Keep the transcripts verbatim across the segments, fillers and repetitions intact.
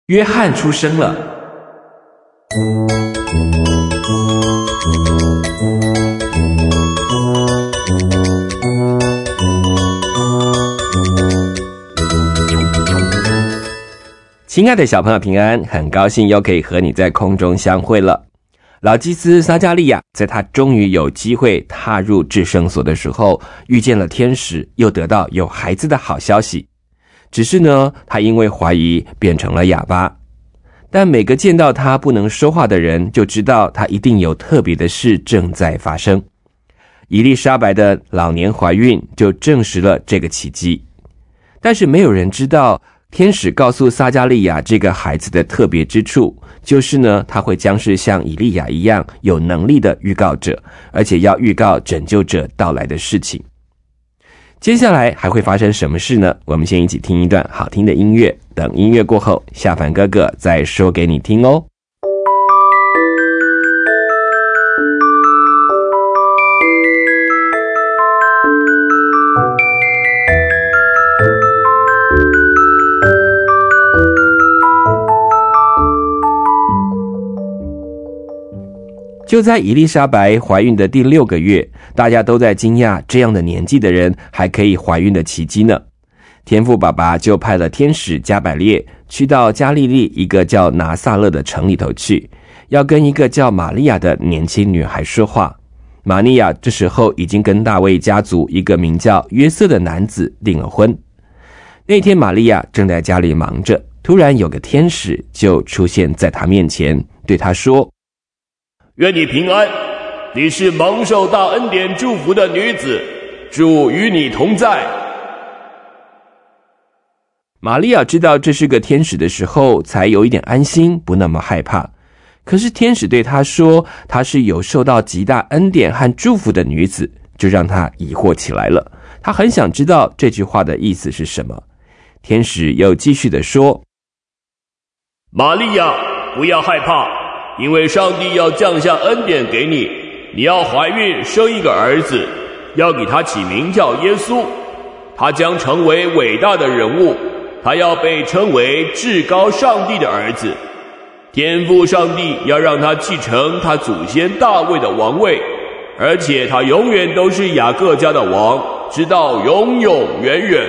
约翰出生了。亲爱的小朋友平安，很高兴又可以和你在空中相会了。老祭司撒迦利亚在他终于有机会踏入至圣所的时候，遇见了天使，又得到有孩子的好消息。只是呢，他因为怀疑变成了哑巴。但每个见到他不能说话的人就知道他一定有特别的事正在发生。以利沙白的老年怀孕就证实了这个奇迹。但是没有人知道天使告诉撒迦利亚这个孩子的特别之处，就是呢，他会将是像以利亚一样有能力的预告者，而且要预告拯救者到来的事情。接下来还会发生什么事呢？我们先一起听一段好听的音乐，等音乐过后，夏凡哥哥再说给你听哦。就在以利沙白怀孕的第六个月，大家都在惊讶这样的年纪的人还可以怀孕的奇迹呢。天父爸爸就派了天使加百列去到加利利一个叫拿撒勒的城里头去，要跟一个叫玛利亚的年轻女孩说话。玛利亚这时候已经跟大卫家族一个名叫约瑟的男子订了婚。那天玛利亚正在家里忙着，突然有个天使就出现在她面前，对她说： 愿你平安，你是蒙受大恩典祝福的女子，主与你同在。 玛利亚知道这是个天使的时候，才有一点安心，不那么害怕。可是天使对她说，她是有受到极大恩典和祝福的女子，就让她疑惑起来了。她很想知道这句话的意思是什么。天使又继续地说： 玛利亚，不要害怕，因为上帝要降下恩典给你，你要怀孕生一个儿子，要给他起名叫耶稣。他将成为伟大的人物，他要被称为至高上帝的儿子。天父上帝要让他继承他祖先大卫的王位，而且他永远都是雅各家的王，直到永永远远。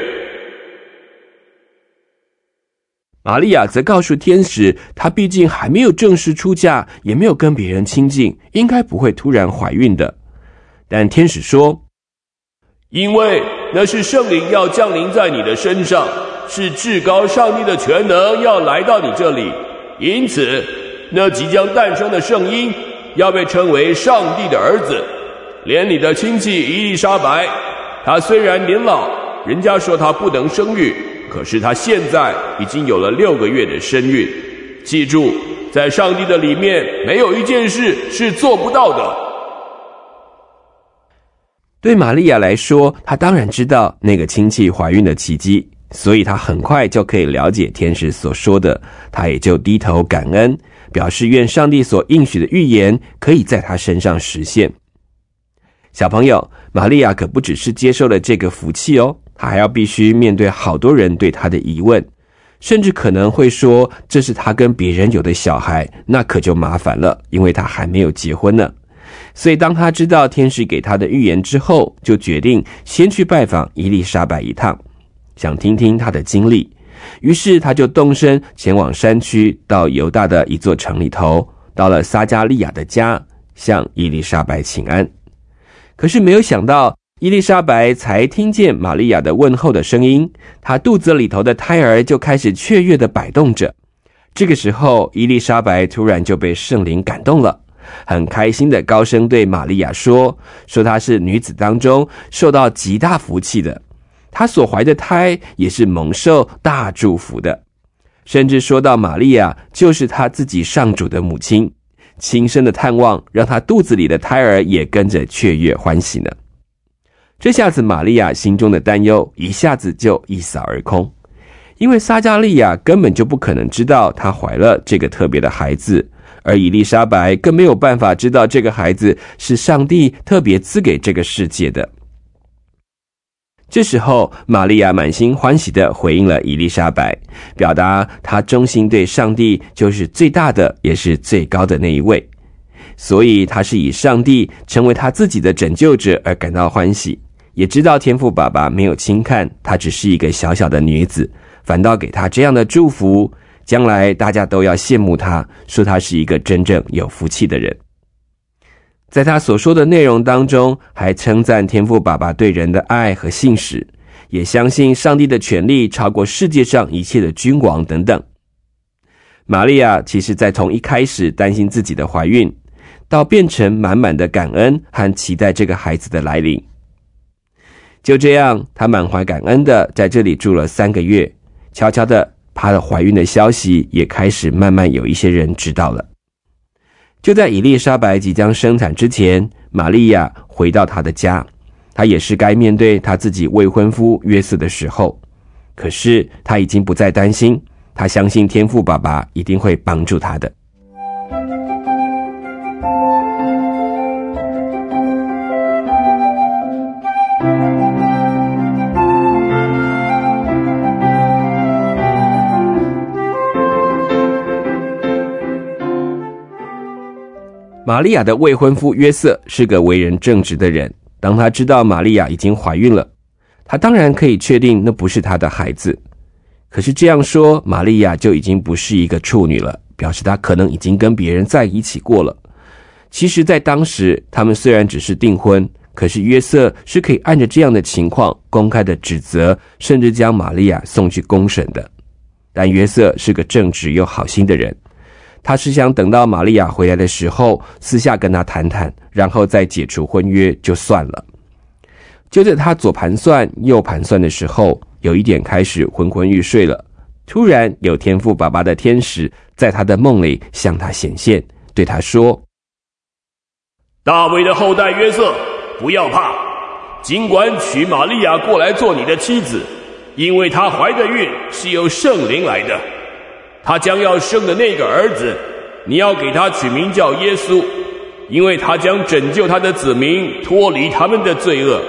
玛利亚则告诉天使，她毕竟还没有正式出嫁，也没有跟别人亲近，应该不会突然怀孕的。但天使说： 因为那是圣灵要降临在你的身上，是至高上帝的全能要来到你这里，因此那即将诞生的圣婴要被称为上帝的儿子。连你的亲戚以利沙白，他虽然年老，人家说他不能生育，可是他现在已经有了六个月的身孕。记住，在上帝的里面，没有一件事是做不到的。 对玛利亚来说，她当然知道那个亲戚怀孕的奇迹，所以她很快就可以了解天使所说的，她也就低头感恩，表示愿上帝所应许的预言可以在她身上实现。小朋友，玛利亚可不只是接受了这个福气哦，她还要必须面对好多人对她的疑问，甚至可能会说这是她跟别人有的小孩，那可就麻烦了，因为她还没有结婚呢。所以当她知道天使给她的预言之后，就决定先去拜访伊丽莎白一趟，想听听她的经历。于是她就动身前往山区，到犹大的一座城里头，到了撒迦利亚的家，向伊丽莎白请安。可是没有想到，伊丽莎白才听见玛利亚的问候的声音，她肚子里头的胎儿就开始雀跃地摆动着。这个时候，伊丽莎白突然就被圣灵感动了，很开心的高声对玛利亚说，说她是女子当中受到极大福气的，她所怀的胎也是蒙受大祝福的，甚至说到玛利亚就是她自己上主的母亲，轻声的探望让她肚子里的胎儿也跟着雀跃欢喜呢。这下子玛利亚心中的担忧一下子就一扫而空，因为撒迦利亚根本就不可能知道她怀了这个特别的孩子，而以利沙白更没有办法知道这个孩子是上帝特别赐给这个世界的。 这时候，玛利亚满心欢喜地回应了以利沙白，表达她忠心对上帝就是最大的，也是最高的那一位。所以她是以上帝成为她自己的拯救者而感到欢喜，也知道天父爸爸没有轻看她只是一个小小的女子，反倒给她这样的祝福，将来大家都要羡慕她，说她是一个真正有福气的人。在他所说的内容当中，还称赞天父爸爸对人的爱和信实，也相信上帝的权力超过世界上一切的君王等等。玛利亚其实在从一开始担心自己的怀孕，到变成满满的感恩和期待这个孩子的来临。就这样，她满怀感恩的在这里住了三个月，悄悄的她的怀孕的消息也开始慢慢有一些人知道了。就在以利沙白即将生产之前，玛利亚回到她的家，她也是该面对她自己未婚夫约瑟的时候。可是她已经不再担心，她相信天父爸爸一定会帮助她的。玛利亚的未婚夫约瑟是个为人正直的人，当他知道玛利亚已经怀孕了，他当然可以确定那不是他的孩子。可是这样说，玛利亚就已经不是一个处女了，表示她可能已经跟别人在一起过了。其实在当时，他们虽然只是订婚，可是约瑟是可以按着这样的情况公开的指责，甚至将玛利亚送去公审的。但约瑟是个正直又好心的人，他是想等到玛利亚回来的时候，私下跟她谈谈，然后再解除婚约就算了。就在他左盘算右盘算的时候，有一点开始昏昏欲睡了。突然有天父爸爸的天使在他的梦里向他显现，对他说： 大卫的后代约瑟，不要怕，尽管娶玛利亚过来做你的妻子，因为她怀的孕是由圣灵来的。他将要生的那个儿子，你要给他取名叫耶稣，因为他将拯救他的子民脱离他们的罪恶。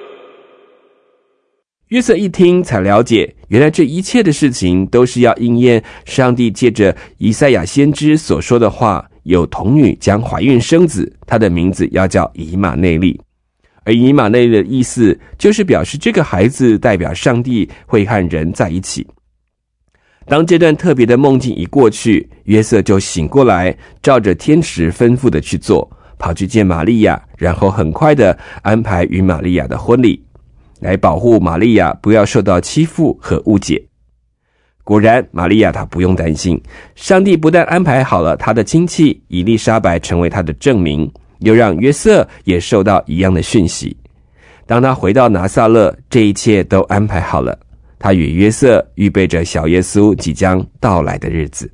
约瑟一听才了解，原来这一切的事情都是要应验上帝借着以赛亚先知所说的话，有童女将怀孕生子，他的名字要叫以马内利。而以马内利的意思就是表示这个孩子代表上帝会和人在一起。当这段特别的梦境一过去，约瑟就醒过来，照着天使吩咐的去做，跑去见玛利亚，然后很快的安排与玛利亚的婚礼，来保护玛利亚不要受到欺负和误解。果然，玛利亚她不用担心，上帝不但安排好了她的亲戚以利沙白成为她的证明，又让约瑟也受到一样的讯息。当他回到拿撒勒，这一切都安排好了，他与约瑟预备着小耶稣即将到来的日子。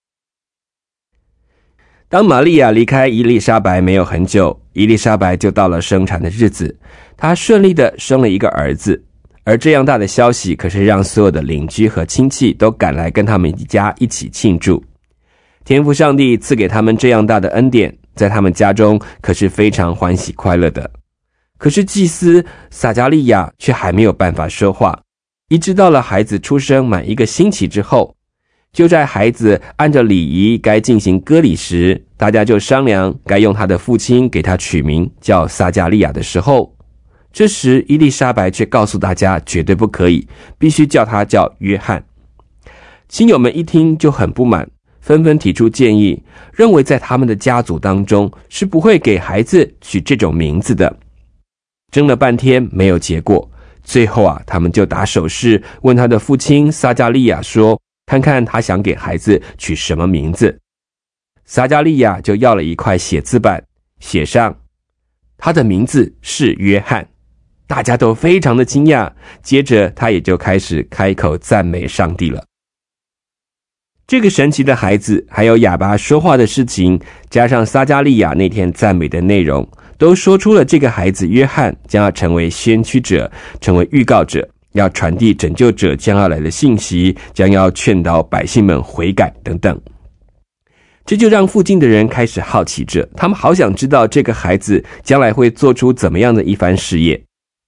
当玛利亚离开伊丽莎白没有很久，伊丽莎白就到了生产的日子，她顺利的生了一个儿子。而这样大的消息可是让所有的邻居和亲戚都赶来跟他们一家一起庆祝。天父上帝赐给他们这样大的恩典，在他们家中可是非常欢喜快乐的。可是祭司撒迦利亚却还没有办法说话，一直到了孩子出生满一个星期之后，就在孩子按照礼仪该进行割礼时，大家就商量该用他的父亲给他取名叫撒迦利亚的时候，这时伊丽莎白却告诉大家绝对不可以，必须叫他叫约翰。亲友们一听就很不满，纷纷提出建议，认为在他们的家族当中是不会给孩子取这种名字的。争了半天没有结果，最后啊，他们就打手势问他的父亲撒迦利亚说，看看他想给孩子取什么名字。撒迦利亚就要了一块写字板，写上他的名字是约翰。大家都非常的惊讶，接着他也就开始开口赞美上帝了。这个神奇的孩子，还有哑巴说话的事情，加上撒迦利亚那天赞美的内容，都说出了这个孩子约翰将要成为先驱者，成为预告者，要传递拯救者将要来的信息，将要劝导百姓们悔改等等。这就让附近的人开始好奇着，他们好想知道这个孩子将来会做出怎么样的一番事业。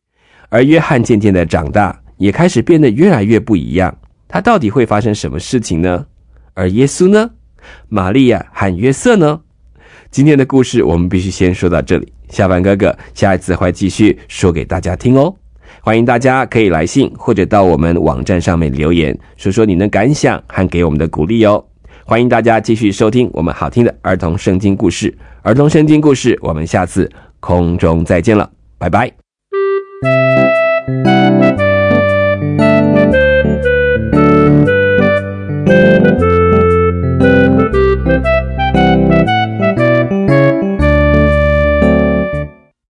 而约翰渐渐的长大，也开始变得越来越不一样。他到底会发生什么事情呢？而耶稣呢？玛利亚和约瑟呢？今天的故事我们必须先说到这里，小凡哥哥下一次会继续说给大家听哦。欢迎大家可以来信或者到我们网站上面留言，说说你的感想和给我们的鼓励哦。欢迎大家继续收听我们好听的儿童圣经故事。儿童圣经故事，我们下次空中再见了，拜拜。